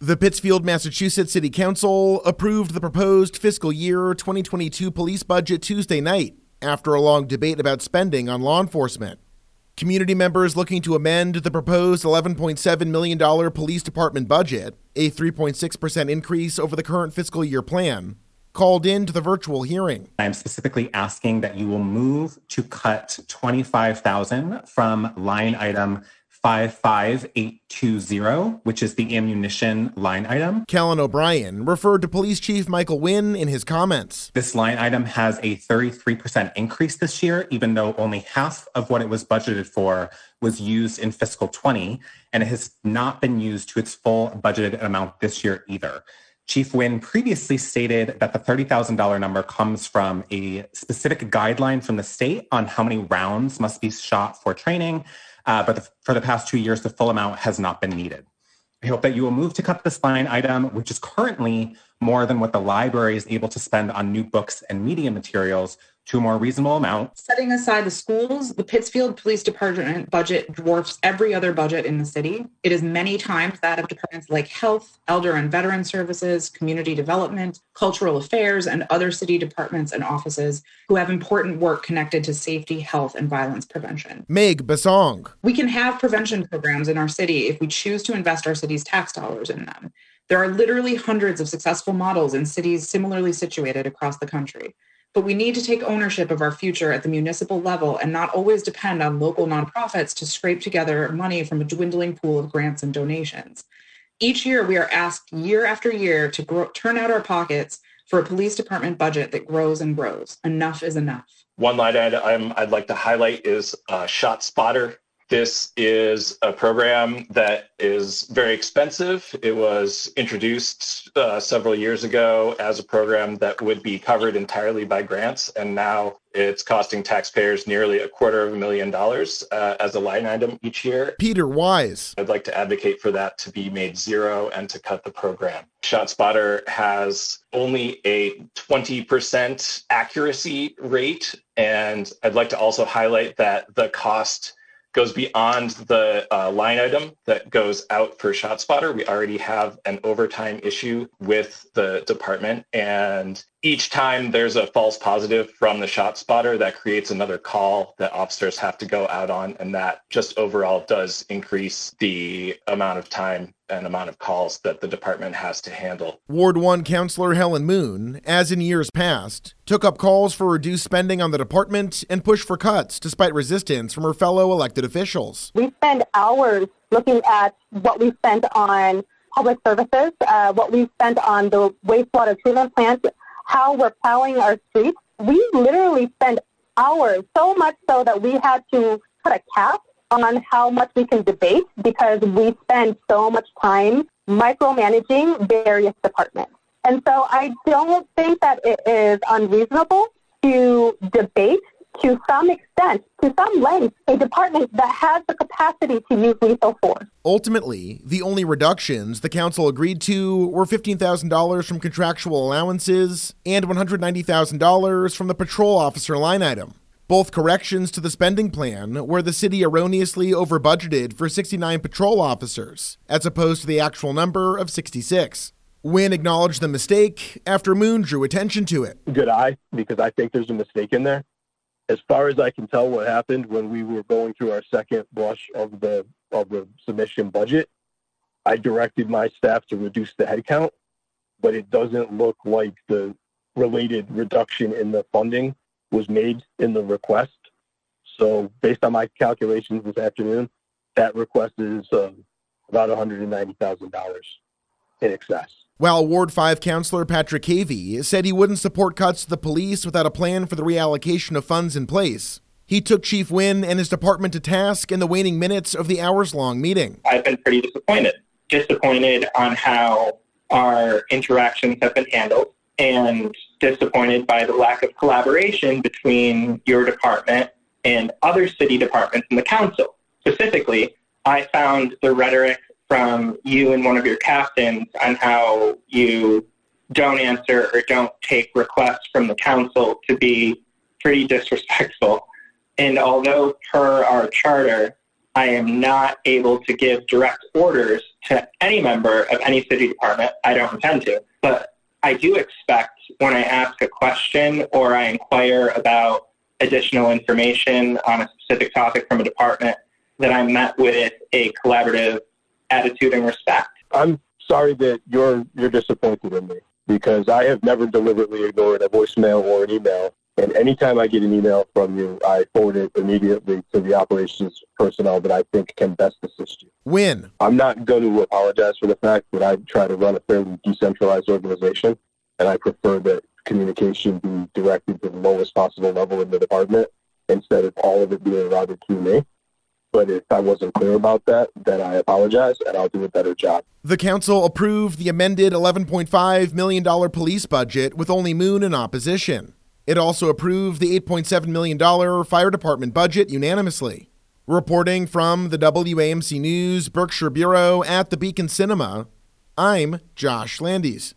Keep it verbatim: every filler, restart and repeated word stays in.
The Pittsfield, Massachusetts City Council approved the proposed fiscal year twenty twenty-two police budget Tuesday night after a long debate about spending on law enforcement. Community members looking to amend the proposed eleven point seven million dollars police department budget, a three point six percent increase over the current fiscal year plan, called in to the virtual hearing. I'm specifically asking that you will move to cut twenty-five thousand dollars from line item five five eight two zero, which is the ammunition line item. Kellen O'Brien referred to Police Chief Michael Wynn in his comments. This line item has a thirty-three percent increase this year, even though only half of what it was budgeted for was used in fiscal twenty, and it has not been used to its full budgeted amount this year either. Chief Wynn previously stated that the thirty thousand dollars number comes from a specific guideline from the state on how many rounds must be shot for training. Uh, but the, for the past two years, the full amount has not been needed. I hope that you will move to cut this line item, which is currently more than what the library is able to spend on new books and media materials, to a more reasonable amount. Setting aside the schools, the Pittsfield Police Department budget dwarfs every other budget in the city. It is many times that of departments like health, elder and veteran services, community development, cultural affairs, and other city departments and offices who have important work connected to safety, health, and violence prevention. Meg Basong. We can have prevention programs in our city if we choose to invest our city's tax dollars in them. There are literally hundreds of successful models in cities similarly situated across the country. But we need to take ownership of our future at the municipal level and not always depend on local nonprofits to scrape together money from a dwindling pool of grants and donations. Each year, we are asked year after year to grow, turn out our pockets for a police department budget that grows and grows. Enough is enough. One line item I'd like to highlight is uh, ShotSpotter. This is a program that is very expensive. It was introduced uh, several years ago as a program that would be covered entirely by grants, and now it's costing taxpayers nearly a quarter of a million dollars uh, as a line item each year. Peter Wise. I'd like to advocate for that to be made zero and to cut the program. ShotSpotter has only a twenty percent accuracy rate, and I'd like to also highlight that the cost goes beyond the uh, line item that goes out for ShotSpotter. We already have an overtime issue with the department, and each time there's a false positive from the ShotSpotter, that creates another call that officers have to go out on, and that just overall does increase the amount of time and amount of calls that the department has to handle. Ward one Councillor Helen Moon, as in years past, took up calls for reduced spending on the department and pushed for cuts despite resistance from her fellow elected officials. We spend hours looking at what we spent on public services, uh, what we spent on the wastewater treatment plant, how we're plowing our streets. We literally spend hours, so much so that we had to put a cap on how much we can debate because we spend so much time micromanaging various departments. And so I don't think that it is unreasonable to debate to some extent, to some length, a department that has the capacity to use lethal force. Ultimately, the only reductions the council agreed to were fifteen thousand dollars from contractual allowances and one hundred ninety thousand dollars from the patrol officer line item. Both corrections to the spending plan, where the city erroneously over-budgeted for sixty-nine patrol officers, as opposed to the actual number of sixty-six. Wynn acknowledged the mistake after Moon drew attention to it. Good eye, because I think there's a mistake in there. As far as I can tell, what happened when we were going through our second blush of the of the submission budget, I directed my staff to reduce the headcount, but it doesn't look like the related reduction in the funding was made in the request. So based on my calculations this afternoon, that request is uh, about one hundred ninety thousand dollars in excess. While Ward five Councillor Patrick Cavey said he wouldn't support cuts to the police without a plan for the reallocation of funds in place, he took Chief Wynn and his department to task in the waning minutes of the hours-long meeting. I've been pretty disappointed. Disappointed on how our interactions have been handled, and disappointed by the lack of collaboration between your department and other city departments in the council. Specifically, I found the rhetoric from you and one of your captains on how you don't answer or don't take requests from the council to be pretty disrespectful. And although per our charter, I am not able to give direct orders to any member of any city department. I don't intend to. But I do expect when I ask a question or I inquire about additional information on a specific topic from a department that I'm met with a collaborative attitude and respect. I'm sorry that you're you're disappointed in me, because I have never deliberately ignored a voicemail or an email. And anytime I get an email from you, I forward it immediately to the operations personnel that I think can best assist you. Win. I'm not going to apologize for the fact that I try to run a fairly decentralized organization, and I prefer that communication be directed to the lowest possible level in the department instead of all of it being routed to me. But if I wasn't clear about that, then I apologize, and I'll do a better job. The council approved the amended eleven point five million dollars police budget with only Moon in opposition. It also approved the eight point seven million dollars fire department budget unanimously. Reporting from the W A M C News Berkshire Bureau at the Beacon Cinema, I'm Josh Landis.